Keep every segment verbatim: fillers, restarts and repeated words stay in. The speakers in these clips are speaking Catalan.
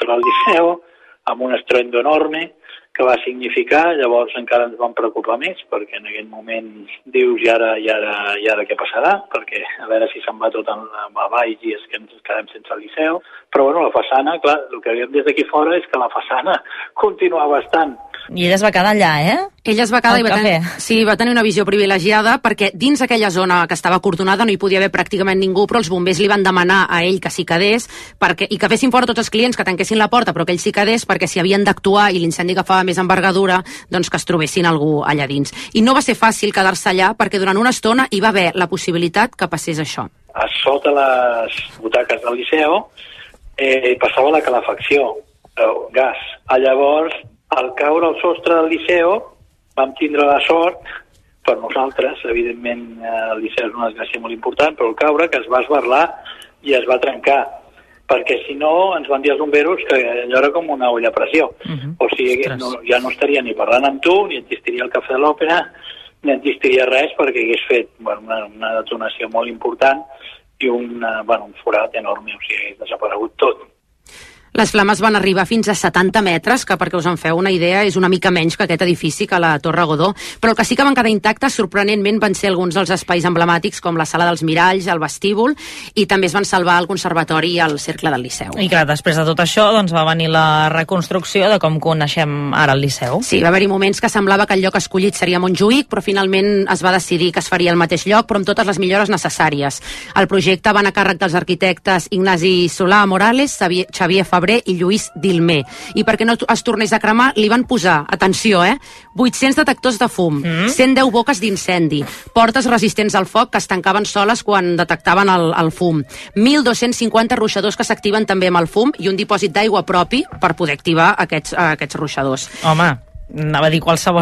claustre al Liceu, amb un estruendo enorme, que va significar, llavors encara ens vam preocupar més, perquè en aquell moment dius, i ara, i ara, i ara què passarà? Perquè a veure si se'n va tot avall i és que ens quedem sense el Liceu. Però bueno, la façana, clar, el que veiem des d'aquí fora és que la façana continuava estant. I ella es va quedar allà, eh? Ella es va quedar i va tenir, sí, va tenir una visió privilegiada perquè dins aquella zona que estava acordonada no hi podia haver pràcticament ningú, però els bombers li van demanar a ell que s'hi quedés perquè, i que fessin fora tots els clients, que tanquessin la porta, però que ell s'hi quedés perquè si havien d'actuar i l'incendi agafava més envergadura, doncs que es trobessin algú allà dins. I no va ser fàcil quedar-se allà perquè durant una estona hi va haver la possibilitat que passés això. A sota les butaques del Liceu eh, passava la calefacció, eh, gas. A llavors, al caure al sostre del Liceu, vam tindre la sort, per nosaltres, evidentment el Liceu és una desgràcia molt important, però al caure que es va esbarlar i es va trencar, perquè si no ens van dir els bomberos que allò era com una olla a pressió. Uh-huh. O sigui, no, ja no estaria ni parlant amb tu, ni existiria el Cafè de l'Òpera, ni existiria res, perquè hagués fet bueno, una, una detonació molt important i un, bueno, un forat enorme, o sigui, hagués desaparegut tot. Les flames van arribar fins a setanta metres, que perquè us en feu una idea és una mica menys que aquest edifici, que la Torre Godó, però el que sí que van quedar intactes, sorprenentment, van ser alguns dels espais emblemàtics com la Sala dels Miralls, el vestíbul, i també es van salvar el Conservatori i el Cercle del Liceu. I clar, després de tot això doncs, va venir la reconstrucció de com coneixem ara el Liceu. Sí, va haver-hi moments que semblava que el lloc escollit seria Montjuïc, però finalment es va decidir que es faria al mateix lloc, però amb totes les millores necessàries. El projecte va anar a càrrec dels arquitectes Ignasi Solà Morales, Xavier Fabrer i Lluís Dilmé. I perquè no es tornés a cremar, li van posar, atenció, eh, vuit-cents detectors de fum, mm. cent deu boques d'incendi, portes resistents al foc que es tancaven soles quan detectaven el, el fum, mil dos-cents cinquanta ruixadors que s'activen també amb el fum i un dipòsit d'aigua propi per poder activar aquests, aquests ruixadors. Home, anava a dir qualsevol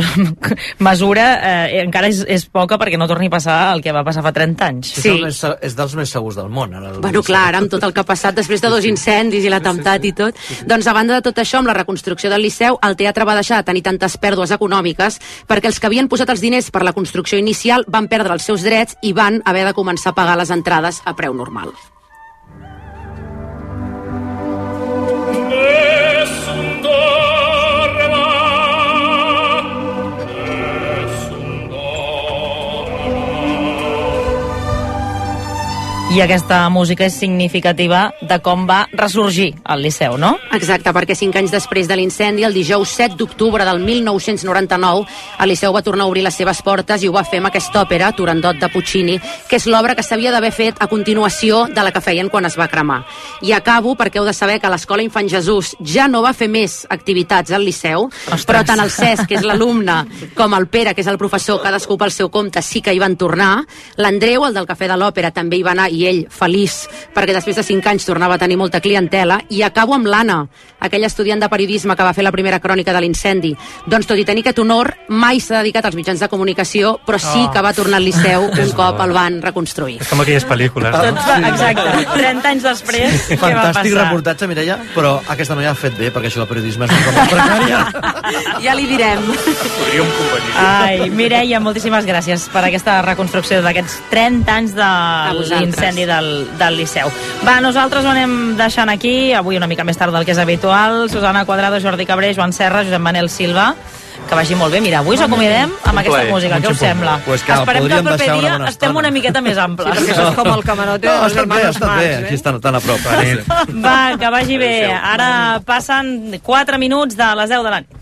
mesura eh, encara és, és poca perquè no torni a passar el que va passar fa trenta anys. Sí. És, més, és dels més segurs del món. Ara, bueno, clar, ara amb tot el que ha passat després de dos incendis i l'atemptat sí, sí. i tot. Sí, sí. Doncs a banda de tot això, amb la reconstrucció del Liceu, el teatre va deixar de tenir tantes pèrdues econòmiques perquè els que havien posat els diners per la construcció inicial van perdre els seus drets i van haver de començar a pagar les entrades a preu normal. I aquesta música és significativa de com va ressorgir el Liceu, no? Exacte, perquè cinc anys després de l'incendi, el dijous set d'octubre del mil nou-cents noranta-nou, el Liceu va tornar a obrir les seves portes i ho va fer amb aquesta òpera, Turandot de Puccini, que és l'obra que s'havia d'haver fet a continuació de la que feien quan es va cremar. I acabo perquè heu de saber que l'Escola Infant Jesús ja no va fer més activitats al Liceu, Ostres. Però tant el Cesc, que és l'alumne, com el Pere, que és el professor, cadascú pel seu compte, sí que hi van tornar. L'Andreu, el del Cafè de l'Òpera, també hi va anar i ell feliç perquè després de cinc anys tornava a tenir molta clientela. I acabo amb l'Anna, aquella estudiant de periodisme que va fer la primera crònica de l'incendi. Doncs tot i tenir aquest honor, mai s'ha dedicat als mitjans de comunicació, però sí oh. que va tornar al Liceu un cop el van reconstruir. És com aquelles pel·lícules. Ah, doncs, sí. Exacte, trenta anys després, sí. Què va passar? Fantàstic reportatge, Mireia, però aquesta noia ha fet bé, perquè això del periodisme és una cosa precària. Ja li direm. Podríem convenir. Ai, Mireia, moltíssimes gràcies per aquesta reconstrucció d'aquests trenta anys de l'incendi del, del Liceu. Va, nosaltres ho anem deixant aquí, avui una mica més tard del que és habitual. Susana Cuadrado, Jordi Cabré, Joan Serra, Josep Manel Silva. Que vagi molt bé. Mira, avui us acomidem amb aquesta música. Què us sembla? Pues que esperem que el proper dia una estem una miqueta més amples. Sí, perquè això és com el camarote. No, està bé, està bé. Aquí estan tan a prop. Va, que vagi bé. Ara passen quatre minuts de les deu de la nit.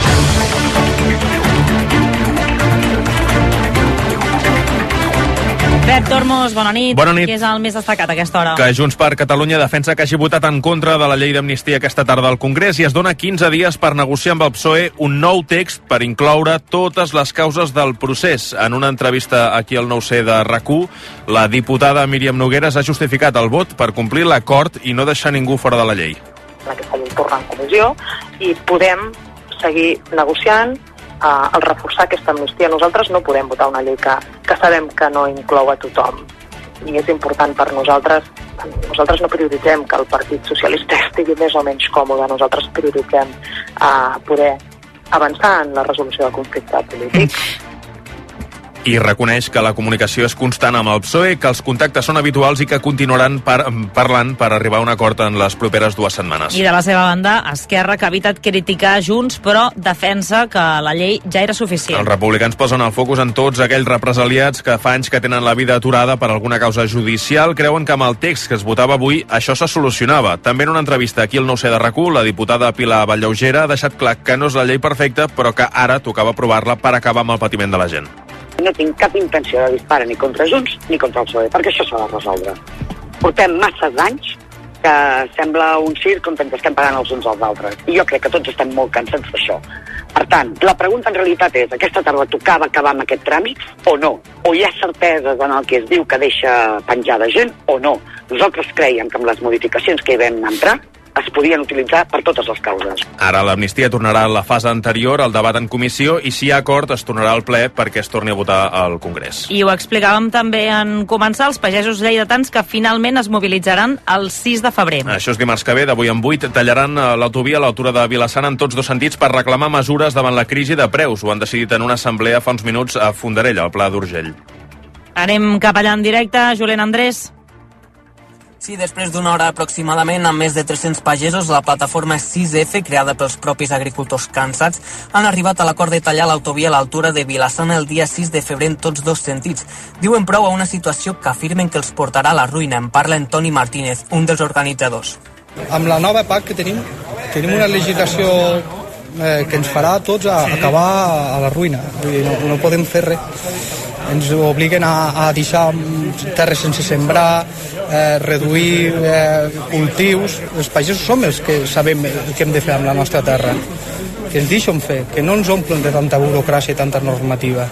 Pep Tormos, bona nit. Bona nit. Què és el més destacat a aquesta hora? Que Junts per Catalunya defensa que hagi votat en contra de la llei d'amnistia aquesta tarda al Congrés i es dona quinze dies per negociar amb el P S O E un nou text per incloure totes les causes del procés. En una entrevista aquí al nou C de R A C u, la diputada Míriam Nogueras ha justificat el vot per complir l'acord i no deixar ningú fora de la llei. Aquesta llei torna en comissió i podem seguir negociant Uh, el reforçar aquesta amnistia. Nosaltres no podem votar una llei que, que sabem que no inclou a tothom i és important per nosaltres. Nosaltres no prioritzem que el Partit Socialista estigui més o menys còmode, nosaltres prioritzem uh, poder avançar en la resolució del conflicte polític. I reconeix que la comunicació és constant amb el P S O E, que els contactes són habituals i que continuaran par parlant per arribar a un acord en les properes dues setmanes. I de la seva banda, Esquerra, que ha evitat criticar Junts, però defensa que la llei ja era suficient. Els republicans posen el focus en tots aquells represaliats que fa anys que tenen la vida aturada per alguna causa judicial. Creuen que amb el text que es votava avui això se solucionava. També en una entrevista aquí al nou C de R A C U, la diputada Pilar Valllaugera ha deixat clar que no és la llei perfecta, però que ara tocava aprovar-la per acabar amb el patiment de la gent. No tinc cap intenció de disparar ni contra Junts ni contra el P S O E, perquè això s'ha de resoldre. Portem massa anys que sembla un circ on ens estem pagant els uns als altres. I jo crec que tots estem molt cansats d'això. Per tant, la pregunta en realitat és, aquesta tarda tocava acabar amb aquest tràmit o no? O hi ha certeses en el que es diu que deixa penjada gent o no? Nosaltres creiem que amb les modificacions que hi vam entrar es podien utilitzar per totes les causes. Ara l'amnistia tornarà a la fase anterior, al debat en comissió, i si hi ha acord es tornarà al ple perquè es torni a votar al Congrés. I ho explicàvem també en començar, els pagesos lleidatans que finalment es mobilitzaran el sis de febrer. Això és dimarts que ve, d'avui en vuit, tallaran l'autovia a l'altura de Vila-sana en tots dos sentits per reclamar mesures davant la crisi de preus. Ho han decidit en una assemblea fa uns minuts a Fondarella, al Pla d'Urgell. Anem cap allà en directe, Julen Andrés. Sí, després d'una hora aproximadament, amb més de tres-cents pagesos, la plataforma sis F, creada pels propis agricultors cansats, han arribat a l'acord de tallar l'autovia a l'altura de Vila-sana el dia sis de febrer en tots dos sentits. Diuen prou a una situació que afirmen que els portarà a la ruïna. En parla Antoni Martínez, un dels organitzadors. Amb la nova P A C que tenim, tenim una legislació eh, que ens farà a tots a acabar a la ruïna. Vull dir, no, no podem fer res. Ens obliguen a, a deixar terres sense sembrar, eh, reduir eh, cultius. Els pagesos som els que sabem el que hem de fer amb la nostra terra. Que ens deixen fer, que no ens omplen de tanta burocràcia i tanta normativa.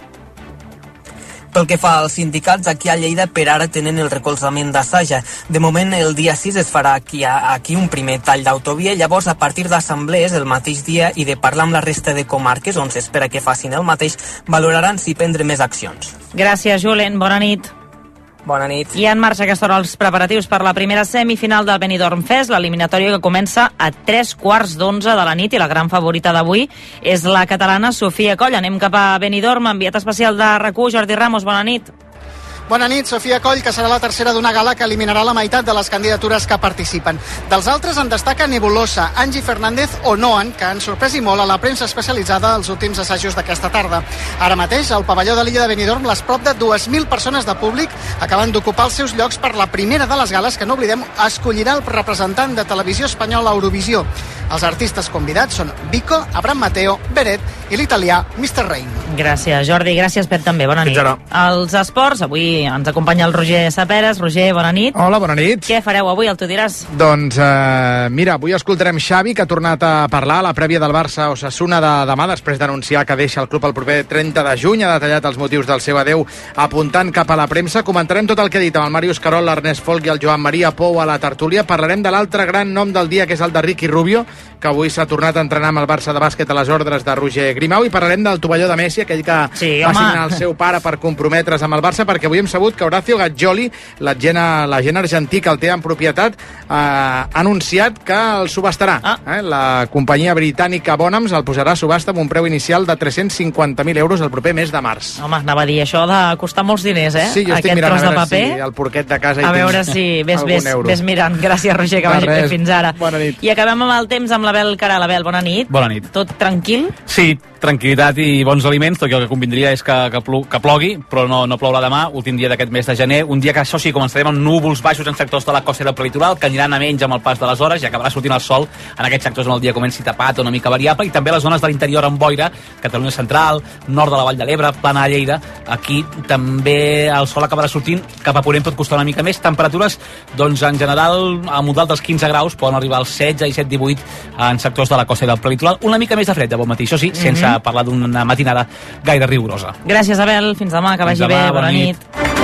Pel que fa als sindicats, aquí a Lleida per ara tenen el recolzament d'Assaja. De moment, el dia sis es farà aquí, aquí un primer tall d'autovia, llavors a partir d'assemblees el mateix dia i de parlar amb la resta de comarques on s'espera que facin el mateix, valoraran si prendre més accions. Gràcies, Julen. Bona nit. Bona nit. I en marxa aquesta hora els preparatius per la primera semifinal del Benidorm Fest, l'eliminatòria que comença a tres quarts d'onze de la nit, i la gran favorita d'avui és la catalana Sofia Coll. Anem cap a Benidorm, enviat especial de R A C U, Jordi Ramos, bona nit. Bona nit, Sofia Coll, que serà la tercera d'una gala que eliminarà la meitat de les candidatures que participen. Dels altres en destaca Nebulosa, Angie Fernández o Noan, que han sorprès i molt a la premsa especialitzada als últims assajos d'aquesta tarda. Ara mateix, al pavelló de l'illa de Benidorm, les prop de dues mil persones de públic acaben d'ocupar els seus llocs per la primera de les gales que, no oblidem, escollirà el representant de televisió espanyola a Eurovisió. Els artistes convidats són Vico, Abraham Mateo, Beret i l'italià mister Rain. Gràcies, Jordi. Gràcies, Pep, també. Bona nit. Els esports, avui ens acompanya el Roger Saperes. Roger, bona nit. Hola, bona nit. Què fareu avui, el tu diràs? Doncs, eh, mira, avui escoltarem Xavi, que ha tornat a parlar a la prèvia del Barça Osasuna de demà, després d'anunciar que deixa el club el proper trenta de juny. Ha detallat els motius del seu adeu apuntant cap a la premsa. Comentarem tot el que ha dit amb el Màrius Carol, l'Ernest Folk i el Joan Maria Pou a la tertúlia. Parlarem de l'altre gran nom del dia, que és el de Ricky Rubio, que avui s'ha tornat a entrenar amb el Barça de bàsquet a les ordres de Roger Grimau, i parlarem del tovalló de Messi, aquell que sí, va home. signar el seu pare per comprometre's amb el Barça, perquè avui hem sabut que Horacio Gaggioli, l'agent l'agent argentí que el té en propietat, eh, ha anunciat que el subhastarà. Ah. Eh? La companyia britànica Bonhams el posarà a subhasta amb un preu inicial de tres-cents cinquanta mil euros el proper mes de març. Home, anava a dir això de costar molts diners, eh? Sí, jo estic Aquest mirant tros a veure de paper. si el porquet de casa hi a tinc veure si ves, ves, euro. ves mirant. Gràcies, Roger, que De vagi bé res. fins ara. Bona nit. I acabem amb el temps amb l'Abel Caral. Abel, bona nit. Bona nit. Tot tranquil? Sí, tranquil·litat i bons aliments, tot i el que convindria és que, que, plu, que plogui, però no, no plourà demà, últim dia d'aquest mes de gener, un dia que això sí, començarem amb núvols baixos en sectors de la costa del prelitoral, que aniran a menys amb el pas de les hores i acabarà sortint el sol en aquests sectors on el dia comenci tapat o una mica variable, i també les zones de l'interior amb boira, Catalunya Central, nord de la Vall de l'Ebre, plana de Lleida, aquí també el sol acabarà sortint cap a ponent, pot costar una mica més. Temperatures, doncs en general, al voltant dels quinze graus, poden arribar als setze i set divuit en sectors de la costa del prelitoral, una mica més de fred de bon matí, això sí, sense mm -hmm. parlar d'una matinada gaire rigorosa. Gràcies, Abel. Fins demà, que vagi Fins demà, bé. bona, Bona nit. nit.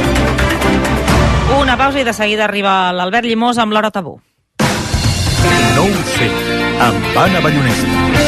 Una pausa i de seguida arriba l'Albert Llimós amb l'Hora Tabú. No ho sé, amb Anna Ballonesta.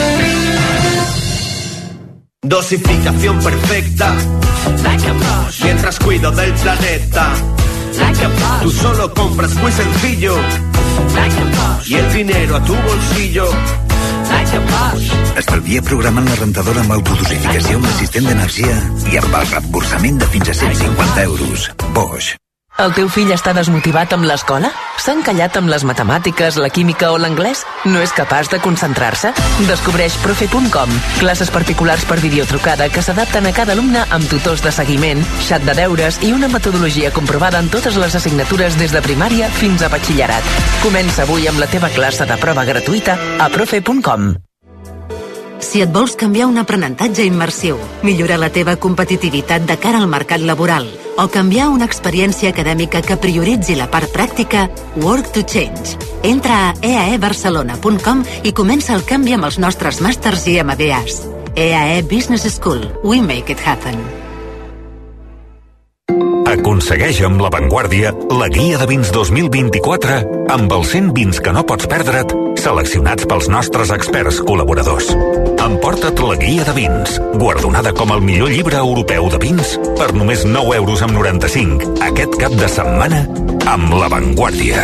Dosificación perfecta, mientras cuido del planeta. Tú solo compras muy sencillo y el dinero a tu bolsillo. Estalvia programant la rentadora amb autodosificació amb l'assistent d'energia i amb el reemborsament de fins a cent cinquanta euros. Bosch. El teu fill està desmotivat amb l'escola? S'ha encallat amb les matemàtiques, la química o l'anglès? No és capaç de concentrar-se? Descobreix profe punt com, classes particulars per videotrucada que s'adapten a cada alumne amb tutors de seguiment, xat de deures i una metodologia comprovada en totes les assignatures des de primària fins a batxillerat. Comença avui amb la teva classe de prova gratuïta a profe punt com. Si et vols canviar un aprenentatge immersiu, millorar la teva competitivitat de cara al mercat laboral o canviar una experiència acadèmica que prioritzi la part pràctica, Work to Change. Entra a e a e barcelona punt com i comença el canvi amb els nostres màsters i M B As. E A E Business School. We make it happen. Aconsegueix amb La Vanguardia la guia de vins dos mil vint-i-quatre amb els cent vins que no pots perdre't, seleccionats pels nostres experts col·laboradors. Emporta't la guia de vins, guardonada com el millor llibre europeu de vins, per només nou euros amb noranta-cinc aquest cap de setmana amb La Vanguardia.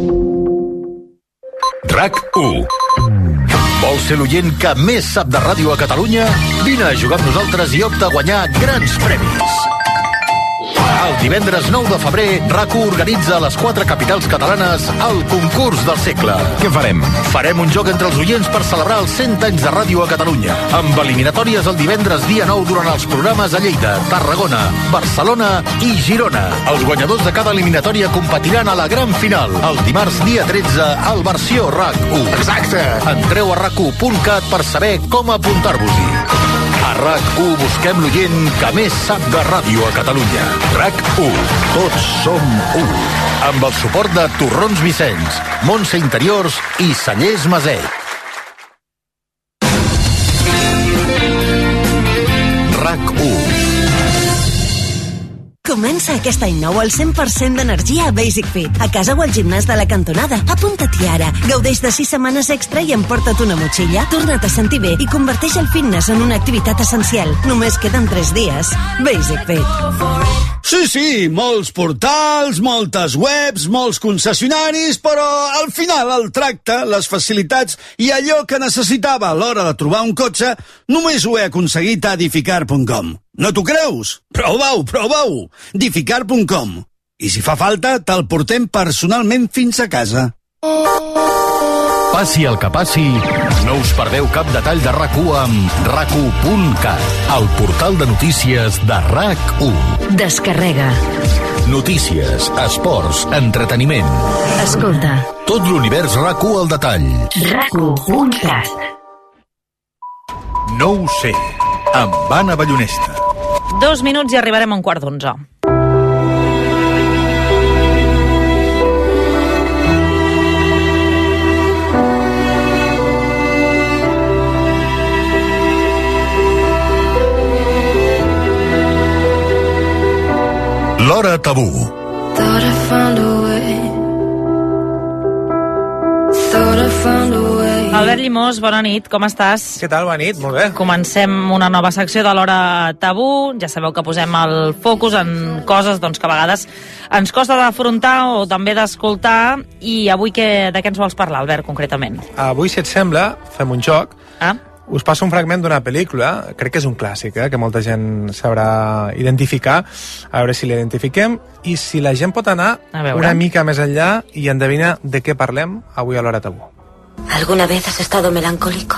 RAC u. Vols ser l'oient que més sap de ràdio a Catalunya? Vine a jugar amb nosaltres i opta a guanyar grans premis. El divendres nou de febrer, RAC u organitza a les quatre capitals catalanes el concurs del segle. Què farem? Farem un joc entre els oients per celebrar els cent anys de ràdio a Catalunya, amb eliminatòries el divendres dia nou durant els programes a Lleida, Tarragona, Barcelona i Girona. Els guanyadors de cada eliminatòria competiran a la gran final, el dimarts dia tretze, al versió RAC u. Exacte! Entreu a rac u punt cat per saber com apuntar-vos-hi. A RAC u busquem l'oient que més sap de ràdio a Catalunya. RAC u. Tots som u. Amb el suport de Torrons Vicenç, Montse Interiors i Cellers Maset. RAC u. Comença aquest any nou al cent per cent d'energia a Basic Fit, a casa o al gimnàs de la cantonada. Apunta-t'hi ara. Gaudeix de sis setmanes extra i emporta't una motxilla. Torna't a sentir bé i converteix el fitness en una activitat essencial. Només queden tres dies. Basic Fit. Sí, sí, molts portals, moltes webs, molts concessionaris, però al final el tracte, les facilitats i allò que necessitava a l'hora de trobar un cotxe només ho he aconseguit a edificar punt com. No t'ho creus? Prova-ho, prova-ho! edificar punt com. I si fa falta, te'l portem personalment fins a casa. Passi el que passi, no us perdeu cap detall de RAC u amb rac u punt cat, el portal de notícies de RAC u. Descarrega. Notícies, esports, entreteniment. Escolta. Tot l'univers RAC u al detall. rac u punt cat. No ho sé, amb Anna Ballonesta. Dos minuts i arribarem a un quart d'onze. L'Hora Tabú. Thought I found a way. Thought I found a way. Albert Llimós, bona nit, com estàs? Què tal, bona nit? Molt bé. Comencem una nova secció de l'Hora Tabú. Ja sabeu que posem el focus en coses doncs, que a vegades ens costa d'afrontar o també d'escoltar. I avui què, de què ens vols parlar, Albert, concretament? Avui, si et sembla, fem un joc. Ah? Us passo un fragment d'una pel·lícula, crec que és un clàssic, eh, que molta gent sabrà identificar, a veure si l'identifiquem, i si la gent pot anar una mica més enllà i endevina de què parlem avui a l'Hora Tabú. ¿Alguna vez has estado melancólico?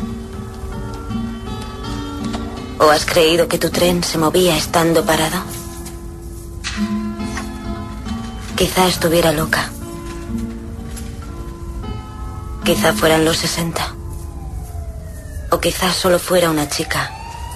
¿O has creído que tu tren se movía estando parado? Quizá estuviera loca. Quizá fueran los sesenta. O quizás solo fuera una chica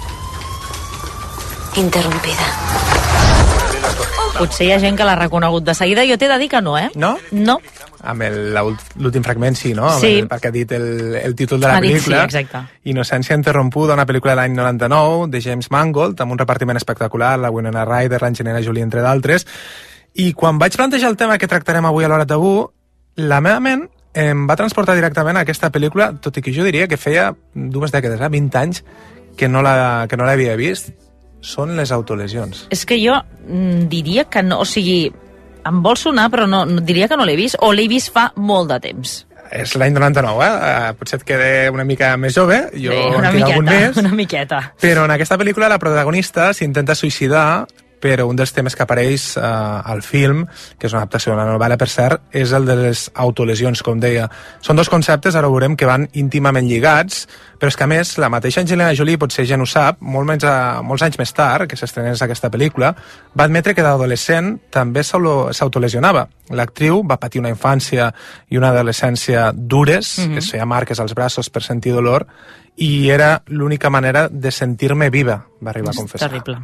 interrumpida. Potser hi ha gent que l'ha reconegut de seguida. Jo t'he de dir que no, eh? No? No. Amb el- la ult- l'últim fragment sí, no? Amb Sí. El, perquè ha dit el, el títol de la Ha dit pel·lícula. sí, exacte. Innocència interrompuda, una pel·lícula de l'any noranta-nou, de James Mangold, amb un repartiment espectacular, la Winona Ryder, l'Angelina Jolie, entre d'altres. I quan vaig plantejar el tema que tractarem avui a l'Hora Tabú, la meva ment em va transportar directament a aquesta pel·lícula, tot i que jo diria que feia dues dècades, eh, vint anys, que no la, que no l'havia vist. Són les autolesions. És que jo mm, diria que no, o sigui, em vol sonar, però no, no diria que no l'he vist, o l'he vist fa molt de temps. és l'any noranta-nou, eh? Potser et quede una mica més jove, jo Bé, en una tinc algun miqueta, més. una miqueta. Però en aquesta pel·lícula la protagonista s'intenta suïcidar, però un dels temes que apareix eh, al film, que és una adaptació de la novel·la, per cert, és el de les autolesions, com deia. Són dos conceptes, ara ho veurem, que van íntimament lligats, però és que, a més, la mateixa Angelina Jolie, potser ja no ho sap, molt menys a, molts anys més tard, que s'estrenés aquesta pel·lícula, va admetre que d'adolescent també s'autolesionava. L'actriu va patir una infància i una adolescència dures, mm-hmm. que es feia marques als braços per sentir dolor, i era l'única manera de sentir-me viva, va arribar a confessar. Terrible.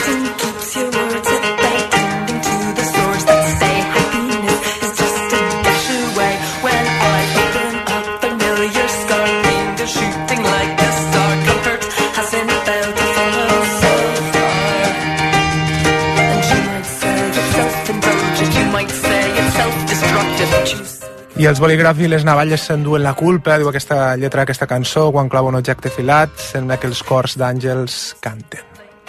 I els bolígrafs i les navalles s'enduen la culpa, diu aquesta lletra d'aquesta cançó, quan clava un objecte filat, sembla que els cors d'àngels canten.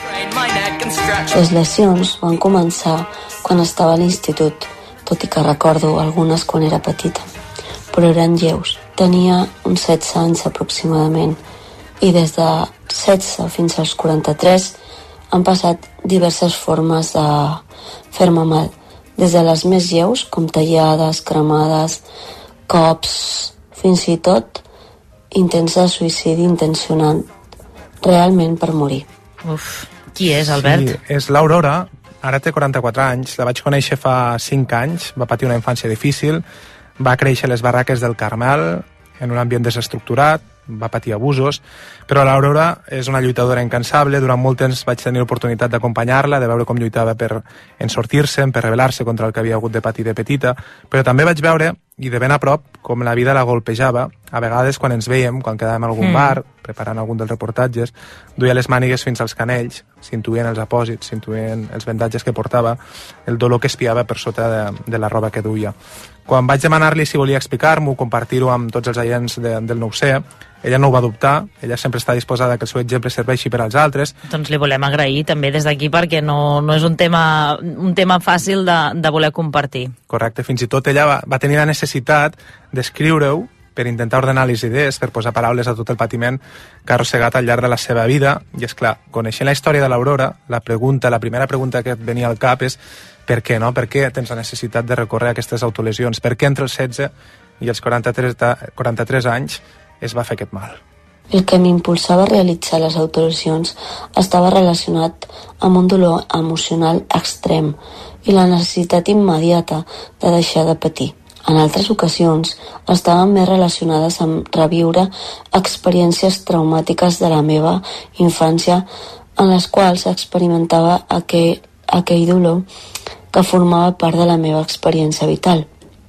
Les lesions van començar quan estava a l'institut, tot i que recordo algunes quan era petita, però eren lleus. Tenia uns setze anys aproximadament, i des de setze fins als quaranta-tres han passat diverses formes de fer-me mal, des de les més lleus, com tallades, cremades, cops, fins i tot intents de suïcidi intencionat, realment per morir. Uf, qui és, Albert? Sí, és l'Aurora, ara té quaranta-quatre anys, la vaig conèixer fa cinc anys, va patir una infància difícil, va créixer a les barraques del Carmel, en un ambient desestructurat, va patir abusos, però l'Aurora és una lluitadora incansable. Durant molt temps vaig tenir l'oportunitat d'acompanyar-la, de veure com lluitava per ensortir-se'n, per rebel·lar-se contra el que havia hagut de patir de petita, però també vaig veure, i de ben a prop, com la vida la golpejava. A vegades, quan ens veiem, quan quedàvem a algun mm. bar, preparant algun dels reportatges, duia les mànigues fins als canells, s'intuïen els apòsits, s'intuïen els vendatges que portava, el dolor que espiava per sota de, de la roba que duia. Quan vaig demanar-li si volia explicar-m'ho, compartir-ho amb tots els agents de, del nou C, ella no ho va dubtar, ella sempre està disposada que el seu exemple serveixi per als altres. Doncs li volem agrair també des d'aquí, perquè no, no és un tema, un tema fàcil de, de voler compartir. Correcte, fins i tot ella va, va tenir la necessitat d'escriure-ho per intentar ordenar les idees, per posar paraules a tot el patiment que ha arrossegat al llarg de la seva vida. I és clar, coneixent la història de l'Aurora, la pregunta, la primera pregunta que et venia al cap és per què, no? Per què tens la necessitat de recórrer a aquestes autolesions? Per què entre els setze i els quaranta-tres, quaranta-tres anys es va fer aquest mal? El que m'impulsava a realitzar les autolesions estava relacionat amb un dolor emocional extrem i la necessitat immediata de deixar de patir. En altres ocasions estaven més relacionades amb reviure experiències traumàtiques de la meva infància en les quals experimentava aquell, aquell dolor que formava part de la meva experiència vital.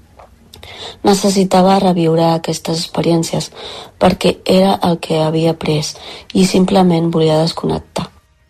Necessitava reviure aquestes experiències perquè era el que havia après i simplement volia desconnectar.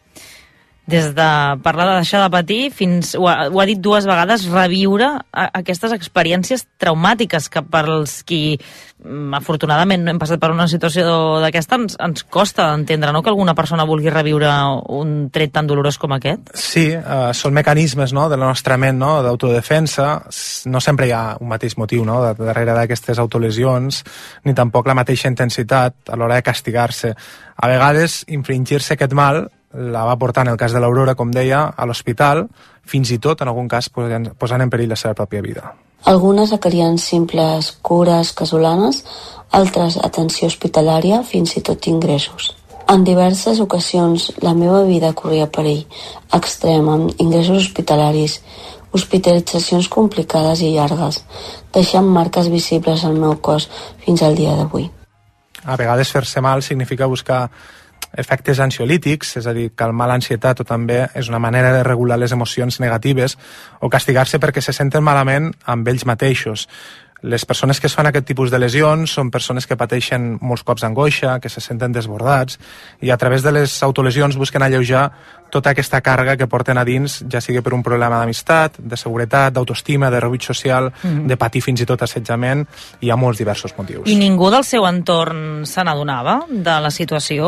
Des de parlar de deixar de patir fins, ho ha, ho ha dit dues vegades, reviure a, aquestes experiències traumàtiques que per als qui afortunadament no hem passat per una situació d'aquesta ens, ens costa d'entendre, no?, que alguna persona vulgui reviure un tret tan dolorós com aquest. Sí, uh, són mecanismes, no?, de la nostra ment, no?, d'autodefensa. No sempre hi ha un mateix motiu, no?, de, darrere d'aquestes autolesions, ni tampoc la mateixa intensitat a l'hora de castigar-se. A vegades, infringir-se aquest mal la va portar, en el cas de l'Aurora, com deia, a l'hospital, fins i tot, en algun cas, posant, posant en perill la seva pròpia vida. Algunes requerien simples cures casolanes, altres atenció hospitalària, fins i tot ingressos. En diverses ocasions la meva vida corria perill extrem, amb ingressos hospitalaris, hospitalitzacions complicades i llargues, deixant marques visibles al meu cos fins al dia d'avui. A vegades fer-se mal significa buscar efectes ansiolítics, és a dir, calmar l'ansietat, o també és una manera de regular les emocions negatives, o castigar-se perquè se senten malament amb ells mateixos. Les persones que es fan aquest tipus de lesions són persones que pateixen molts cops d'angoixa, que se senten desbordats, i a través de les autolesions busquen alleujar tota aquesta càrrega que porten a dins, ja sigui per un problema d'amistat, de seguretat, d'autoestima, de rebuig social, mm-hmm. de patir fins i tot assetjament. Hi ha molts diversos motius. I ningú del seu entorn se n'adonava de la situació?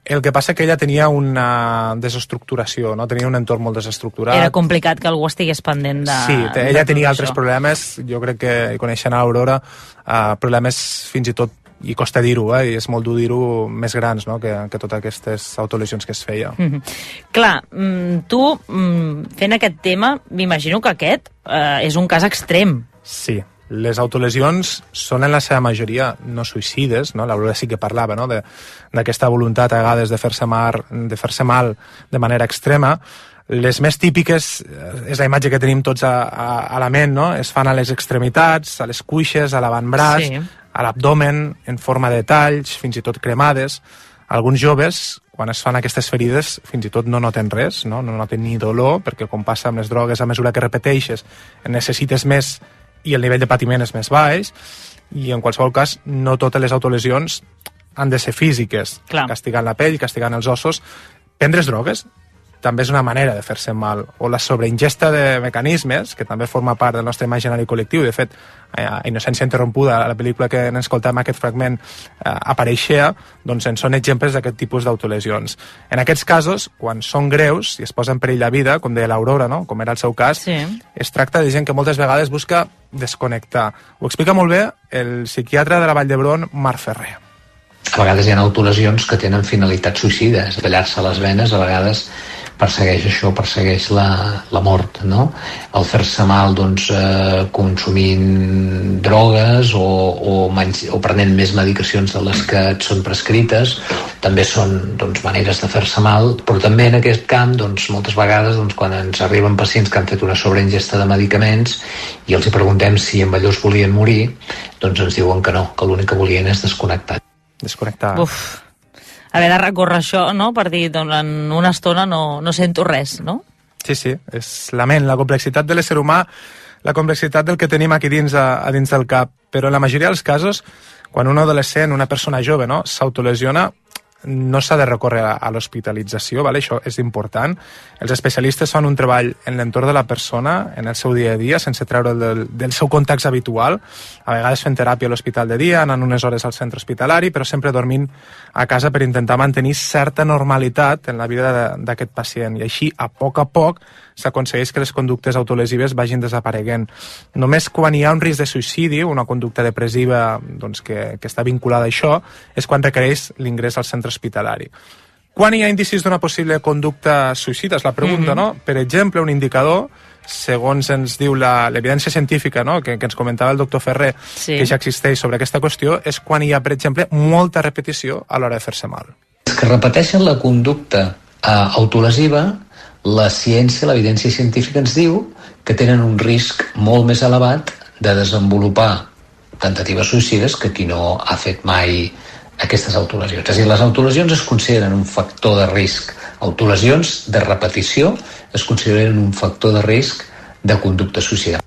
El que passa que ella tenia una desestructuració, no? Tenia un entorn molt desestructurat. Era complicat que algú estigués pendent de... Sí, de ella tenia altres això. problemes, jo crec que coneixent a l'Aurora, uh, problemes fins i tot, i costa dir-ho, eh, i és molt dur dir-ho, més grans, no?, que, que totes aquestes autolesions que es feia. Mm-hmm. Clar, mm, tu, mm, fent aquest tema, m'imagino que aquest eh, és un cas extrem. Sí. Les autolesions són en la seva majoria no suïcides, no? L'Aurora sí que parlava, no?, d'aquesta voluntat a vegades de fer-se mal, de fer-se mal de manera extrema. Les més típiques, és la imatge que tenim tots a, a, a la ment, no?, es fan a les extremitats, a les cuixes, a l'avantbraç, sí. a l'abdomen, en forma de talls, fins i tot cremades. Alguns joves, quan es fan aquestes ferides, fins i tot no noten res, no, no noten ni dolor, perquè com passa amb les drogues, a mesura que repeteixes, en necessites més i el nivell de patiment és més baix, i en qualsevol cas no totes les autolesions han de ser físiques. Clar. Castigant la pell, castigant els ossos. Prendre's drogues també és una manera de fer-se mal, o la sobreingesta de mecanismes, que també forma part del nostre imaginari col·lectiu. De fet, a Innocència interrompuda, la pel·lícula que n'escoltem aquest fragment, eh, apareixia, doncs en són exemples d'aquest tipus d'autolesions. En aquests casos, quan són greus i es posa en perill la vida, com deia l'Aurora, no?, com era el seu cas, sí. Es tracta de gent que moltes vegades busca desconnectar. Ho explica molt bé el psiquiatre de la Vall d'Hebron, Marc Ferrer. A vegades hi ha autolesions que tenen finalitats suïcides. Tallar-se les venes a vegades persegueix això, persegueix la, la mort, no? El fer-se mal, doncs, eh, consumint drogues o, o, o prenent més medicacions de les que et són prescrites també són, doncs, maneres de fer-se mal, però també en aquest camp, doncs, moltes vegades, doncs, quan ens arriben pacients que han fet una sobreingesta de medicaments i els hi preguntem si amb allò es volien morir, doncs ens diuen que no, que l'únic que volien és desconnectar. Desconnectar. Uf, haver de recórrer això, no?, per dir, doncs, en una estona no, no sento res, no? Sí, sí, és la ment, la complexitat de l'ésser humà, la complexitat del que tenim aquí dins, a, a dins del cap. Però en la majoria dels casos, quan un adolescent, una persona jove, no, s'autolesiona, no s'ha de recórrer a, a l'hospitalització, vale? Això és important. Els especialistes fan un treball en l'entorn de la persona, en el seu dia a dia, sense treure'l del, del seu context habitual, a vegades fent teràpia a l'hospital de dia, anant unes hores al centre hospitalari, però sempre dormint a casa per intentar mantenir certa normalitat en la vida d'aquest pacient. I així, a poc a poc, s'aconsegueix que les conductes autolesives vagin desapareguent. Només quan hi ha un risc de suïcidi, una conducta depressiva, doncs, que, que està vinculada a això, és quan requereix l'ingrés al centre hospitalari. Quan hi ha indicis d'una possible conducta suïcida, és la pregunta, mm-hmm. no? Per exemple, un indicador, segons ens diu l'evidència científica, no?, que, que ens comentava el doctor Ferrer, sí. que ja existeix sobre aquesta qüestió, és quan hi ha, per exemple, molta repetició a l'hora de fer-se mal. Els que repeteixen la conducta eh, autolesiva, la ciència, l'evidència científica ens diu que tenen un risc molt més elevat de desenvolupar temptatives suïcides que qui no ha fet mai aquestes autolesions. És a dir, les autolesions es consideren un factor de risc. Autolesions de repetició es consideren un factor de risc de conducta suïcida.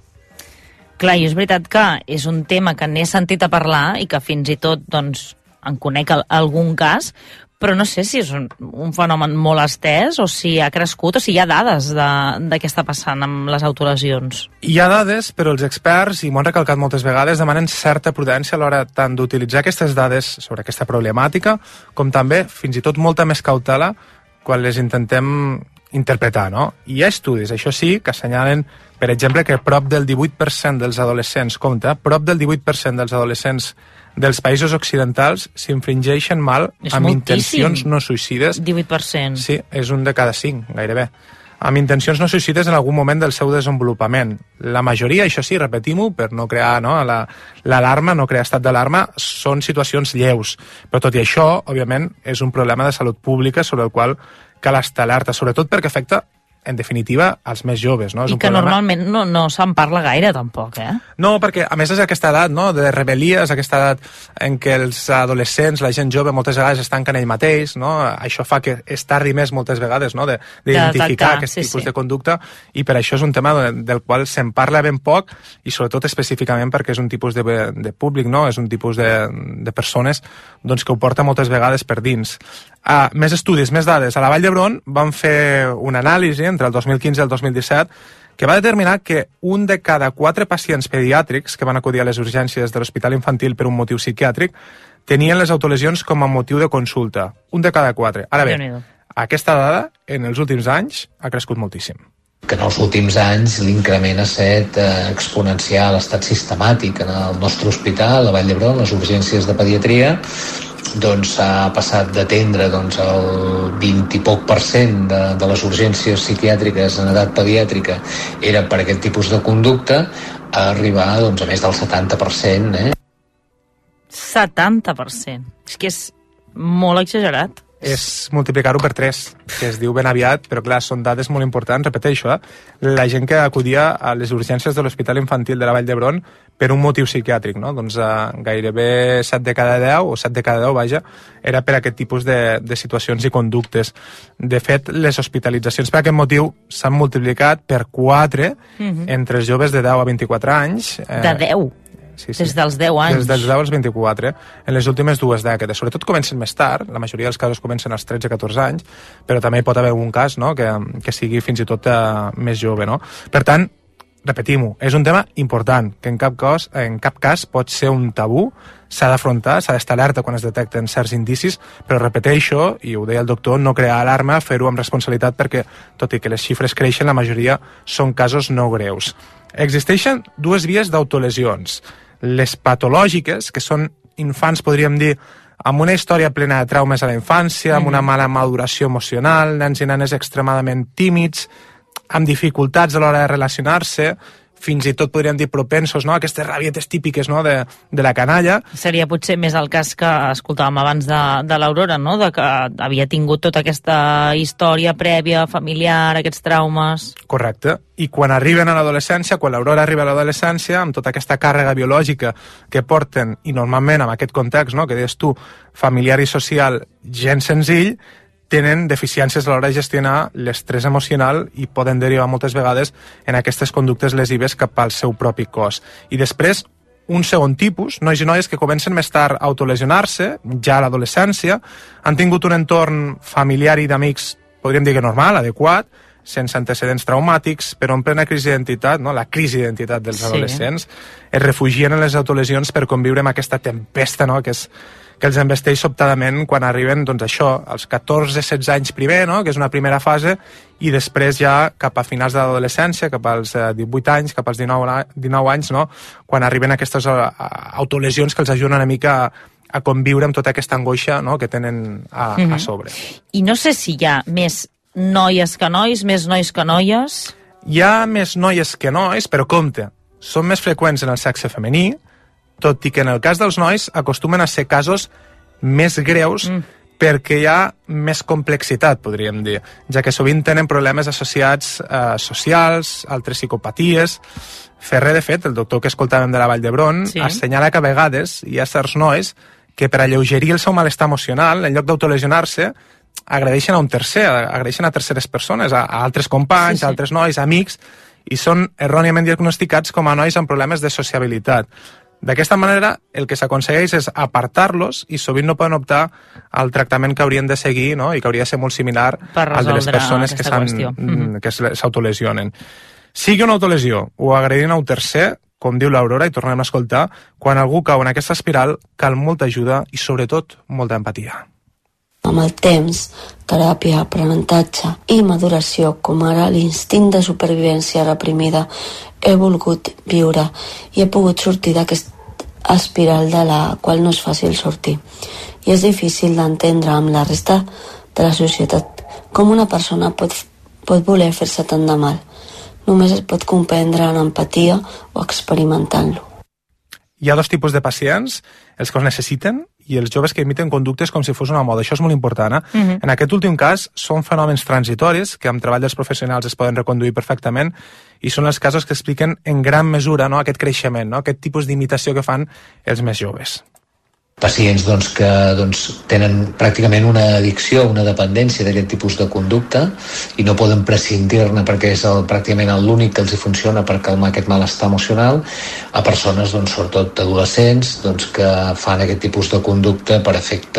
Clar, i és veritat que és un tema que n'he sentit a parlar i que fins i tot, doncs, en conec algun cas, però no sé si és un, un fenomen molt estès o si ha crescut o si hi ha dades de, de què està passant amb les autolesions. Hi ha dades, però els experts, i m'ho han recalcat moltes vegades, demanen certa prudència a l'hora tant d'utilitzar aquestes dades sobre aquesta problemàtica, com també, fins i tot, molta més cautela quan les intentem interpretar, no? Hi ha estudis, això sí, que assenyalen, per exemple, que prop del divuit per cent dels adolescents, compte, prop del divuit per cent dels adolescents dels països occidentals s'infringeixen mal és amb moltíssim. intencions no suïcides. divuit per cent. Sí, és un de cada cinc, gairebé. Amb intencions no suïcides en algun moment del seu desenvolupament. La majoria, això sí, repetim-ho, per no crear no, l'alarma, la, no crear estat d'alarma, són situacions lleus. Però tot i això, òbviament, és un problema de salut pública sobre el qual cal estar alerta, sobretot perquè afecta en definitiva, als més joves. No? És I un que problema... normalment no, no se'n parla gaire, tampoc, eh? No, perquè a més és aquesta edat, no?, de rebel·lia, és aquesta edat en què els adolescents, la gent jove, moltes vegades es tanquen ell mateix, no? Això fa que es tardi més moltes vegades, no?, d'identificar aquest sí, tipus sí. de conducta, i per això és un tema del qual se'n parla ben poc, i sobretot específicament perquè és un tipus de, de públic, no?, és un tipus de, de persones doncs, que ho porta moltes vegades per dins. Uh, més estudis, més dades. A la Vall d'Hebron van fer una anàlisi entre el dos mil quinze i el dos mil disset que va determinar que un de cada quatre pacients pediàtrics que van acudir a les urgències de l'Hospital Infantil per un motiu psiquiàtric tenien les autolesions com a motiu de consulta, un de cada quatre. Ara bé, aquesta dada, en els últims anys, ha crescut moltíssim. Que en els últims anys l'increment ha estat eh, exponencial, ha estat sistemàtic en el nostre hospital, a Vall d'Hebron, les urgències de pediatria, doncs ha passat d'atendre doncs, el vint i poc per cent de, de les urgències psiquiàtriques en edat pediàtrica era per aquest tipus de conducta, a arribar doncs, a més del setanta per cent. Eh? setanta per cent. És que és molt exagerat. És multiplicar-ho per tres, que es diu ben aviat, però clar, són dades molt importants, repeteixo, eh? La gent que acudia a les urgències de l'Hospital Infantil de la Vall d'Hebron per un motiu psiquiàtric, no? Doncs eh, gairebé set de cada deu, o set de cada deu, vaja, era per aquest tipus de, de situacions i conductes. De fet, les hospitalitzacions per aquest motiu s'han multiplicat per quatre uh-huh. entre els joves de deu a vint-i-quatre anys. Eh, de deu? Sí, sí. Des dels deu anys. Des dels deu als vint-i-quatre, en les últimes dues dècades. Sobretot comencen més tard, la majoria dels casos comencen als tretze a catorze anys, però també hi pot haver un cas, no?, que, que sigui fins i tot uh, més jove, no? Per tant, repetim-ho, és un tema important, que en cap, cos, en cap cas pot ser un tabú, s'ha d'afrontar, s'ha d'estar alerta quan es detecten certs indicis, però repeteixo, i ho deia el doctor, no crear alarma, fer-ho amb responsabilitat, perquè, tot i que les xifres creixen, la majoria són casos no greus. Existeixen dues vies d'autolesions. Les patològiques, que són infants, podríem dir, amb una història plena de traumes a la infància, amb una mala maduració emocional, nens i nenes extremadament tímids, amb dificultats a l'hora de relacionar-se, fins i tot podríem dir propensos, no?, a aquestes rabietes típiques, no?, de, de la canalla. Seria potser més el cas que escoltàvem abans de, de l'Aurora, no?, de que havia tingut tota aquesta història prèvia, familiar, aquests traumes. Correcte. I quan arriben a l'adolescència, quan l'Aurora arriba a l'adolescència, amb tota aquesta càrrega biològica que porten, i normalment amb aquest context, no?, que deies tu, familiar i social, gens senzill, tenen deficiències a l'hora de gestionar l'estrès emocional i poden derivar moltes vegades en aquestes conductes lesives cap al seu propi cos. I després, un segon tipus, nois i noies que comencen més tard a autolesionar-se, ja a l'adolescència, han tingut un entorn familiar i d'amics, podríem dir que normal, adequat, sense antecedents traumàtics, però en plena crisi d'identitat, no? La crisi d'identitat dels sí. adolescents, es refugien en les autolesions per conviure amb aquesta tempesta, no?, que és que els embesteix sobtadament quan arriben, doncs això, als catorze setze anys primer, no?, que és una primera fase, i després ja cap a finals de l'adolescència, cap als divuit anys, cap als dinou anys, no?, quan arriben aquestes autolesions que els ajuden una mica a, a conviure amb tota aquesta angoixa, no?, que tenen a, mm-hmm. a sobre. I no sé si hi ha més noies que nois, més nois que noies? Hi ha més noies que nois, però compte, són més freqüents en el sexe femení, tot i que en el cas dels nois acostumen a ser casos més greus mm. perquè hi ha més complexitat, podríem dir, ja que sovint tenen problemes associats eh, socials, altres psicopaties. Ferrer, de fet, el doctor que escoltàvem de la Vall d'Hebron, sí. assenyala que a vegades hi ha certs nois que per alleugerir el seu malestar emocional, en lloc d'autolesionar-se, agredeixen a un tercer, agredeixen a terceres persones, a, a altres companys, sí, sí. a altres nois, amics, i són erròniament diagnosticats com a nois amb problemes de sociabilitat. D'aquesta manera, el que s'aconsegueix és apartar-los i sovint no poden optar al tractament que haurien de seguir, no?, i que hauria de ser molt similar al de les persones que mm-hmm. que s'autolesionen. Sigui una autolesió o agredint a un tercer, com diu l'Aurora, i tornem a escoltar, quan algú cau en aquesta espiral, cal molta ajuda i, sobretot, molta empatia. Amb el temps, teràpia, aprenentatge i maduració, com ara l'instint de supervivència reprimida, he volgut viure i he pogut sortir d'aquesta espiral de la qual no és fàcil sortir. I és difícil d'entendre amb la resta de la societat com una persona pot, pot voler fer-se tant de mal. Només es pot comprendre en empatia o experimentant-lo. Hi ha dos tipus de pacients, els que els necessiten i els joves que imiten conductes com si fos una moda. Això és molt important. Eh? Uh-huh. En aquest últim cas, són fenòmens transitoris que amb treball dels professionals es poden reconduir perfectament i són els casos que expliquen en gran mesura, no?, aquest creixement, no?, aquest tipus d'imitació que fan els més joves. Pacients doncs, que doncs, tenen pràcticament una addicció, una dependència d'aquest tipus de conducta i no poden prescindir-ne perquè és el, pràcticament l'únic que els hi funciona per calmar aquest malestar emocional, a persones, doncs, sobretot adolescents, doncs, que fan aquest tipus de conducta per efecte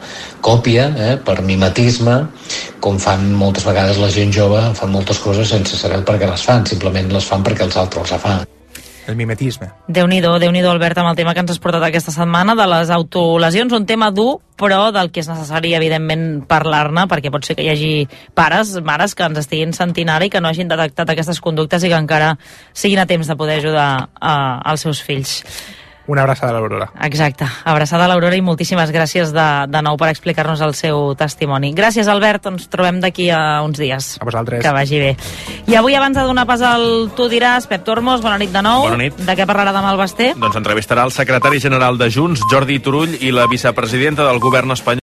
còpia, eh, per mimetisme, com fan moltes vegades la gent jove, fan moltes coses sense saber per què les fan, simplement les fan perquè els altres les fan. El mimetisme. Déu-n'hi-do, Déu-n'hi-do, Albert, amb el tema que ens has portat aquesta setmana de les autolesions, un tema dur, però del que és necessari, evidentment, parlar-ne, perquè pot ser que hi hagi pares, mares que ens estiguin sentint ara i que no hagin detectat aquestes conductes i que encara siguin a temps de poder ajudar a, als seus fills. Una abraçada a l'Aurora. Exacte, abraçada a l'Aurora i moltíssimes gràcies de, de nou per explicar-nos el seu testimoni. Gràcies, Albert, ens trobem d'aquí a uns dies. A vosaltres. Que vagi bé. I avui, abans de donar pas al Tu diràs, Pep Tormos, bona nit de nou. Bona nit. De què parlarà demà el Basté? Doncs entrevistarà el secretari general de Junts, Jordi Turull, i la vicepresidenta del govern espanyol,